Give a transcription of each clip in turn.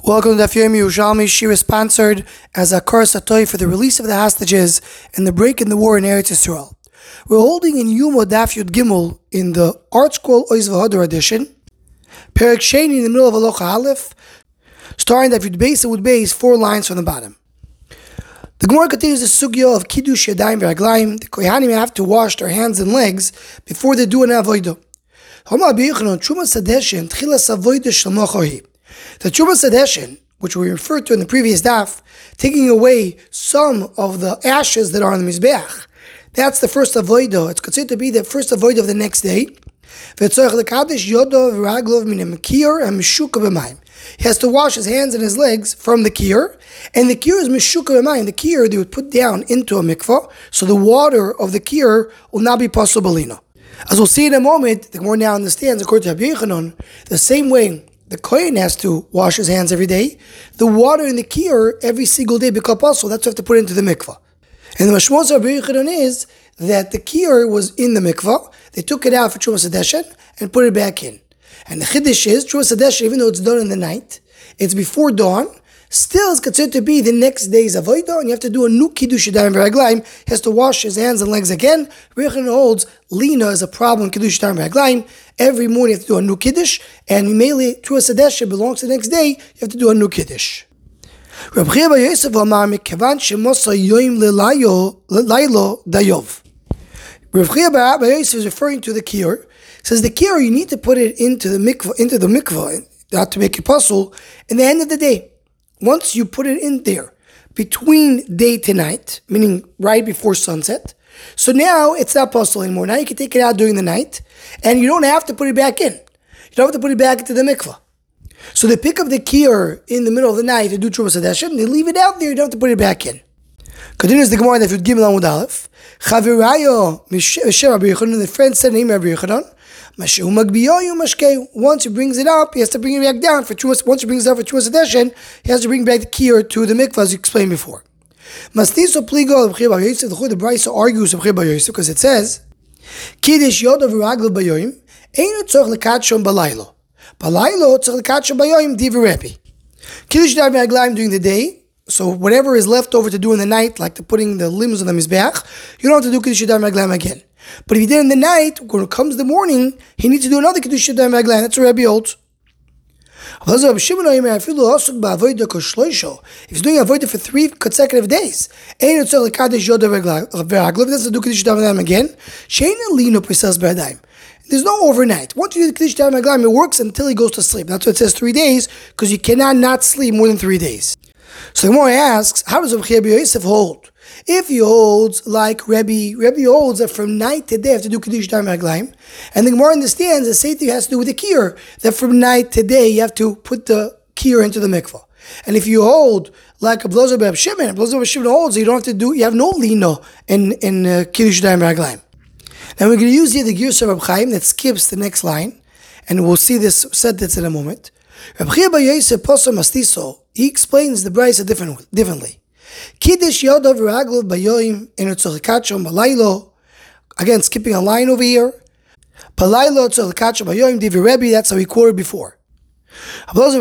Welcome to Daf Yomi Yerushalmi. Shira sponsored as a Kor Satoy for the release of the hostages and the break in the war in Eretz Yisrael. We're holding in Yuma Daf Yud Gimel in the Art Scroll Oiz V'Hodor edition, Perek Sheni in the middle of Alocha Aleph, starting Daf Yud Beis and Yud Beis 4 lines from the bottom. The Gemara continues the sugya of Kiddush Yadayim V'Raglayim. The Kohanim have to wash their hands and legs before they do an avodah. The Trumas Hadeshin, which we referred to in the previous daf, taking away some of the ashes that are on the Mizbeach, that's the first avodah. It's considered to be the first avodah of the next day. He has to wash his hands and his legs from the kiyur, and the kiyur is mishuka b'mayim. The kiyur they would put down into a mikvah, so the water of the kiyur will not be possible. As we'll see in a moment, the Gemara now understands, according to Rabbi Yochanan, the same way the kohen has to wash his hands every day, the water in the kiyur every single day becomes also. That's what you have to put into the mikvah. And the mashmos of Rabbi Yochanan is that the kiyur was in the mikvah. They took it out for Trumas Hadeshin and put it back in. And the chiddush is Trumas Hadeshin, even though it's done in the night, it's before dawn, still is considered to be the next day's avodah, and you have to do a new kiddush yadayim v'raglayim. He has to wash his hands and legs again. Rabbi Yochanan holds lina is a problem kiddush yadayim v'raglayim. Every morning you have to do a new kiddush, and mainly Trumas Hadeshin belongs to the next day. You have to do a new kiddush. Rabbi Chia bar Yosef amar mikevan shemosa yoim lelaylo dayov. Rabbi Chia bar Yosef is referring to the kiyur. Says the kiyur you need to put it into the mikvah, not to make it possible. In the end of the day, once you put it in there, between day to night, meaning right before sunset, so now it's not possible anymore. Now you can take it out during the night, and you don't have to put it back in. You don't have to put it back into the mikvah. So they pick up the kiyur in the middle of the night to do Trumas Hadeshin, they leave it out there, you don't have to put it back in. Continues the Gemara that Yud Gimel Amud Aleph. Chavirayo Mishem Rabbi Yochanan, the friend said name Rabbi Yochanan, once he brings it up, he has to bring it back down for Trumas. Once he brings it up for Trumas Hadeshin, he has to bring back the kiyur to the mikvah, as you explained before. Mastiso pligo Rabbi Chia bar Yosef. The Brisa argues Rabbi Chia bar Yosef because it says, Kiddush yodav v'raglo bayoyim einu tzorich lekatshon balaylo. Balaylo tzorich lekatshon bayoyim divrei Rebbe. Kiddush yadayim v'raglayim during the day. So whatever is left over to do in the night, like the putting the limbs of the mizbeach, you don't have to do Kiddush yadayim v'raglayim again. But if he did in the night, when it comes the morning, he needs to do another Kiddush yadayim v'raglayim. That's what Rabbi holds. If he's doing avodah for 3 consecutive days, he doesn't do Kiddush yadayim v'raglayim again. There's no overnight. Once you do the Kiddush yadayim v'raglayim, it works until he goes to sleep. That's what it says 3 days, because you cannot not sleep more than 3 days. So the Gemara asks, how does Rabbi Chia bar Yosef hold? If he holds like Rebbe holds that from night to day you have to do Kiddush yadayim v'raglayim, and the Gemara understands the same thing has to do with the kiyur, that from night to day you have to put the kiyur into the mikvah. And if you hold like Rabbi Elazar bar Shimon holds, you don't have to do, you have no lino in Kiddush yadayim v'raglayim. Now we're going to use here the Girsa of Rabbi Chaim that skips the next line, and we'll see this sentence in a moment. Rabbi Chia bar Yosef Poso Mastiso, he explains the Brisa differently. Kiddush yodav v'raglo bayoyim enu tzorich lekatshon balaylo. Again, skipping a line over here. Balaylo tzorich lekatshon bayoyim divrei Rebbe. That's how we quoted before. As we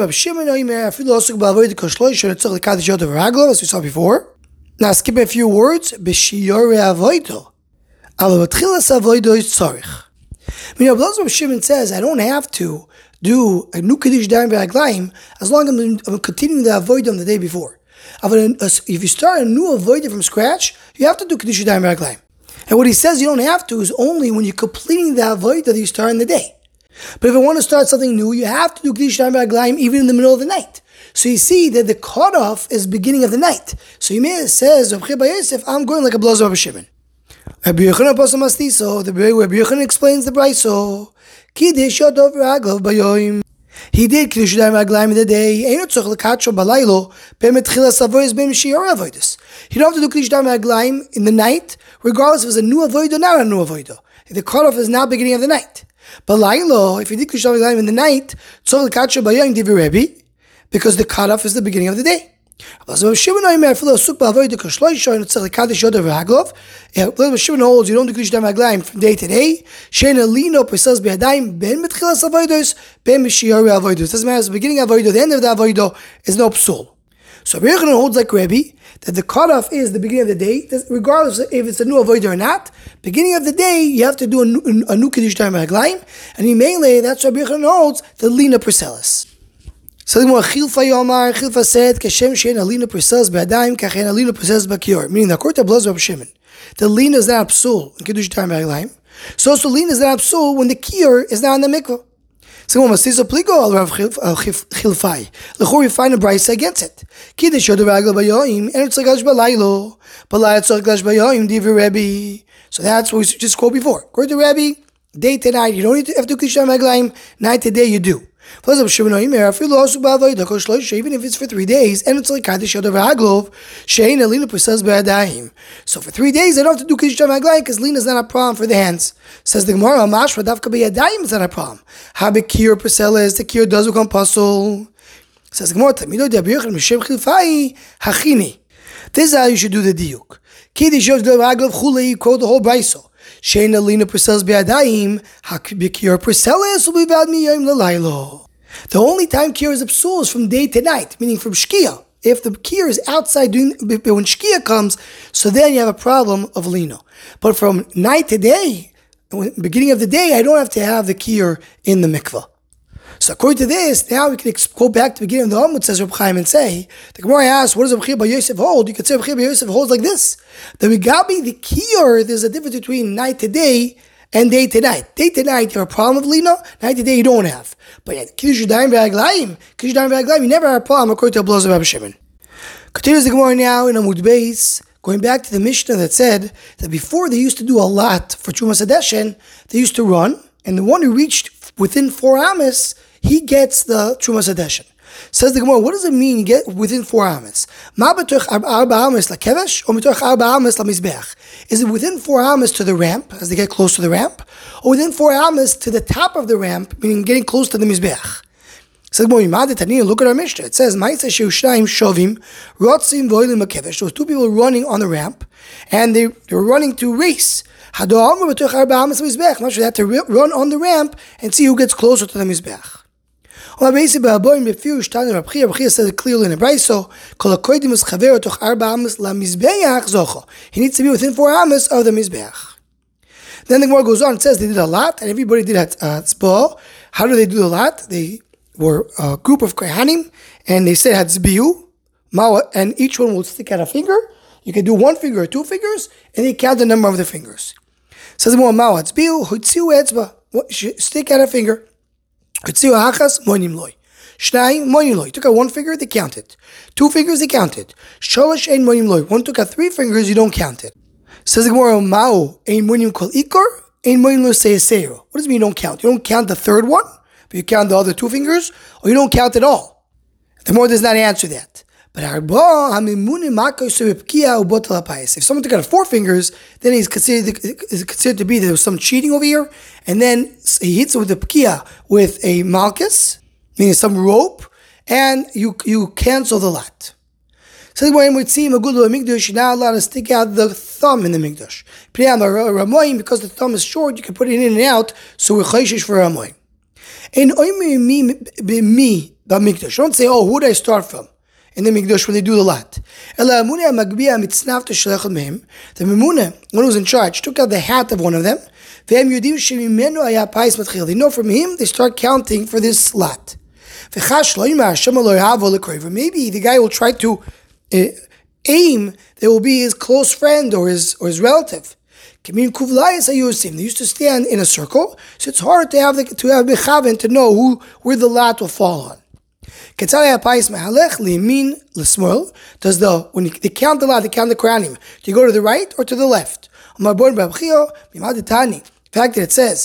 saw before. Now skipping a few words. B'shiyore avodo. Alo b'tchilas avodo is tzorich. Rabbi Shimon says, I don't have to do a new Kiddush yadayim v'raglayim as long as I'm continuing the avodah on the day before. If you start a new avodah from scratch, you have to do Kiddush yadayim v'raglayim. And what he says you don't have to is only when you're completing the avodah that you start in the day. But if I want to start something new, you have to do Kiddush yadayim v'raglayim even in the middle of the night. So you see that the cutoff is beginning of the night. So he says, Rabbi Chia bar Yosef, I'm going like a Elazar bar Shimon. Rabbi Yochanan Poso Mastiso, Rabbi Yochanan explains the Brisa. Kiddush yodav v'raglo bayoyim. He did Kiddush yadayim v'raglayim in the day. Einu tzorich lekatshon balaylo b'metchilas avodas b'mishiyar avodas. You don't have to do Kiddush yadayim v'raglayim in the night, regardless if it's a new avodah or not a new avodah. The cutoff is now beginning of the night. Balaylo, if you did Kiddush yadayim v'raglayim in the night, tzorich lekatshon bayoyim divrei Rebbe, because the cutoff is the beginning of the day. Shimon holds you don't do Kiddush Raglayim from day to day. Sheina lino presas be'adayim ben betchilas avodos ben b'shiyari avodos. Doesn't matter. The beginning of avodah, the end of the avodah is no psul. So Rabbi Yochanan holds like Rebbe that the cutoff is the beginning of the day, regardless if it's a new avodah or not. Beginning of the day, you have to do a new Kiddush Raglayim, and in Meile, that's Rabbi Yochanan holds the lina preselis. So the more Chilfa Yomar, Chilfa said, "Kashem shein alina presas be'adayim, kachen alina presas b'kior." Meaning, the according to Blaz Reb Shimon, the lina is not psul in Kiddush Raglayim. So also lina is not psul when the kior is not in the mikvah. So when Masizo Pligo al Rav Chilfai, lechor we find a brayse against it. Kiddush Raglayim b'yoyim, and it's like Gash b'laylo, b'layat tzarich Gash b'yoyim divrei Rebbe. So that's what we just quote before. According to Rebbe, day to night you don't need to have to Kiddush Raglayim. Night to day you do. Even if it's for 3 days, and it's like Kaddish Yodav Haglov, Shein Alina Presas Be'adayim. So for 3 days, I don't have to do Kiddush Raglayim because Lina is not a problem for the hands. Says the Gemara, Mashra Davka Be'adayim is not a problem. Habekir Preseles, the Kir does become puzzle. Says the Gemara, Tamido De'abirchan Mishem Chilfai Hachini. This is how you should do the diuk. Kiddush Yodav Haglov Chule, you quote the whole brayso. Shein Alina Presas Be'adayim, Habekir Preseles will be bad miyayim l'laylo. The only time kir is a psul is from day to night, meaning from shkia. If the kir is outside when shkia comes, so then you have a problem of lino. But from night to day, beginning of the day, I don't have to have the kir in the mikvah. So according to this, now we can go back to the beginning of the Amud, says Reb Chaim, and say, the Gemara asks, what does Reb Chia bar Yosef hold? You could say Reb Chia bar Yosef holds like this. The Migabi, the kir, there's a difference between night to day and day to night. Day to night, you have a problem with lino. Night to day, you don't have. But yeah, Kiddush Raglayim, you never have a problem according to Blaz Reb Shimon. Continues the Gemara now in Amud Beis, going back to the Mishnah that said that before they used to do a lot for Trumas Hadeshen, they used to run, and the one who reached within 4 amas, he gets the Trumas Hadeshen. Says the Gemara, what does it mean you get within 4 amas? Ma b'toch 4 amas lakevesh, or b'toch 4 amas lamizbeach? Is it within 4 amas to the ramp, as they get close to the ramp, or within 4 amas to the top of the ramp, meaning getting close to the mizbeach? Says the Gemara, look at our Mishnah. It says, Ma'aseh shovim rotzim v'oilim lakevesh. Those 2 people running on the ramp, and they were running to race. They had to run on the ramp and see who gets closer to the mizbeach. Reb Chia said it clearly in the brayso. He needs to be within 4 amas of the mizbeach. Then the Gemara goes on. It says they did a lot, and everybody did tzbah. How do they do a lot? They were a group of kohanim, and they said hatzbiu, and each one would stick out a finger. You can do 1 finger or 2 fingers, and they count the number of the fingers. Says the Gemara, ma'u hatzbiu, hutziu etzba. Stick out a finger. Hutziu hachas moinim loy. Shnai moinim loy. Took out 1 finger, they counted. 2 fingers, they counted. Sholosh ein moinim loy. 1 took out 3 fingers, you don't count it. Says the Gemara, ma'u ein moinim kol ikor, ein moinim lo seisero. What does it mean you don't count? You don't count the 3rd one, but you count the other 2 fingers, or you don't count at all. The Gemara does not answer that. But if someone took out 4 fingers, then he's considered to be there was some cheating over here, and then he hits it with the pkia with a malchus, meaning some rope, and you cancel the lot. So when we see Magudu Migdash, you're not allowed to stick out the thumb in the Migdash. Because the thumb is short, you can put it in and out, so we're chayshish for Ramoyim. In me, the Migdash. Don't say, who would I start from? In the Mikdash when they do the lot. The Memuna, one who's in charge, took out the hat of one of them. They know from him, they start counting for this lot. Maybe the guy will try to aim that will be his close friend or his relative. They used to stand in a circle, so it's hard to have mechaven to know where the lot will fall on. Does when they count the lot, they count the Kohanim, do you go to the right or to the left? The fact that it says,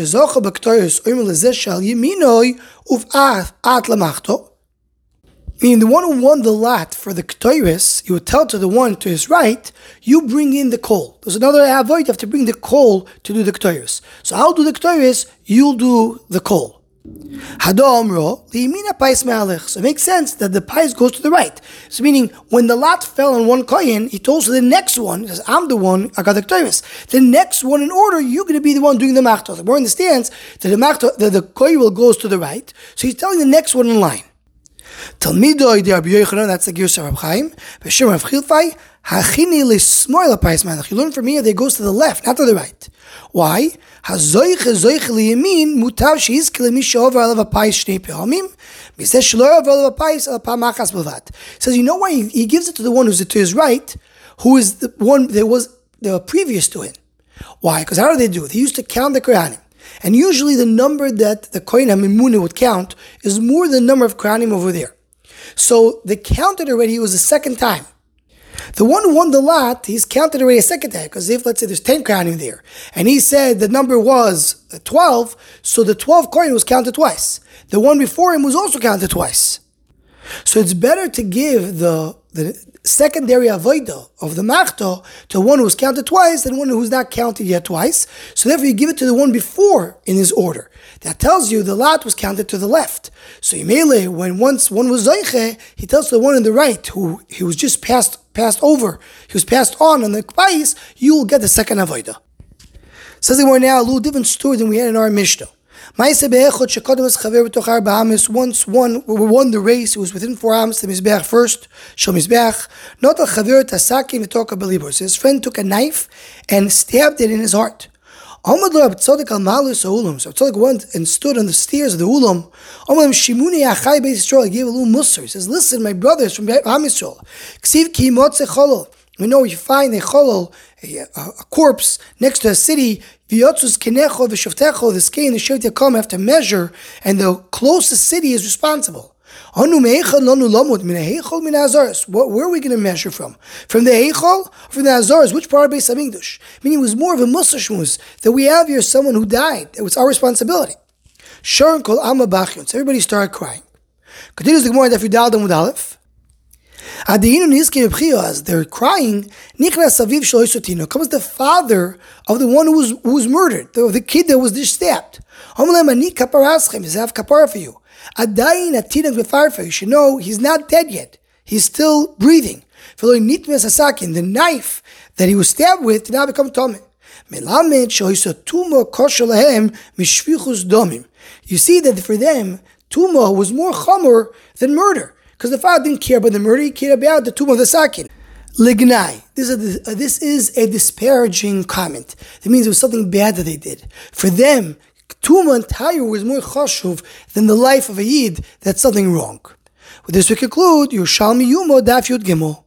meaning the one who won the lot for the Ktoiris, you would tell to the one to his right, you bring in the coal. There's another avoid, you have to bring the coal to do the Ktoiris. So I'll do the Ktoiris, you'll do the coal. So it makes sense that the pies goes to the right. So meaning, when the lot fell on one kohen, he told to the next one, he says, I'm the one, I got the ktoivis. The next one in order, you're going to be the one doing the machto. The more understands that the kohen will goes to the right. So he's telling the next one in line. Talmidoi de Rabbi Yochanan, that's the Girsa Rab Chaim. B'Shem Rav Chilfai, hachini l'smoil ha'pais malach. You learn from here that it goes to the left, not to the right. Why? Hazoich liyamin mutav sheizke lemi she'over alav ha'pais shnei pe'amim. B'zeh shelo over alav ha'pais al pa'am achas b'lvat. He says, you know why he gives it to the one who's to his right, who is the one that was the previous to him. Why? Because how do they do it? They used to count the Kohanim. And usually the number that the Kohen HaMimuna would count is more than the number of Kohanim over there. So they counted already, it was the second time. The one who won the lot, he's counted already a second time, because if, let's say, there's 10 Kohanim there, and he said the number was 12, so the 12 Kohen was counted twice. The one before him was also counted twice. So it's better to give the secondary avodah of the machto to one who's counted twice than one who's not counted yet twice. So therefore you give it to the one before in his order. That tells you the lot was counted to the left. So Yimele, when once one was zoiche, he tells the one on the right who he was just passed over, he was passed on the kpais, you will get the second avodah. Says we're now a little different story than we had in our Mishnah. Once one won the race, it was within 4 amos, the Mizbeach first, Shel Mizbeach. Not al chaver tasakim v'toka belibor. So his friend took a knife and stabbed it in his heart. Amad lo Rab Tzadok al malus ha'ulam. So Tzadok went and stood on the stairs of the ulam. Amad shimuni achai beis Yisrael. He gave a little musar. He says, listen, my brothers from Am Yisrael. Ksiv ki motze cholol. We know you find a cholol, a corpse next to a city. V'yotzus kenecho v'shavtecho. The skein, the shevet yakom have to measure, and the closest city is responsible. Where are we going to measure from? From the Heichal? From the Azaras? Which part of Beis Hamikdash? Meaning it was more of a musar shmuz, that we have here someone who died. It was our responsibility. Sharon kol alma bachyon. So everybody started crying. Continues the Gemara, Daf Yudal Amud Aleph. As they're crying, comes the father of the one who was murdered, the kid that was just stabbed. He's have kapara for you. You should know he's not dead yet. He's still breathing. The knife that he was stabbed with did not become tummy. You see that for them, tumah was more chamor than murder. Because the father didn't care about the murder, he cared about the tumah of the sakin. Lignai. This is a disparaging comment. That means it was something bad that they did. For them, tumah and tire was more chashuv than the life of a yid. That's something wrong. With this we conclude, Yerushalmi Yumo Daf Yud Gimel.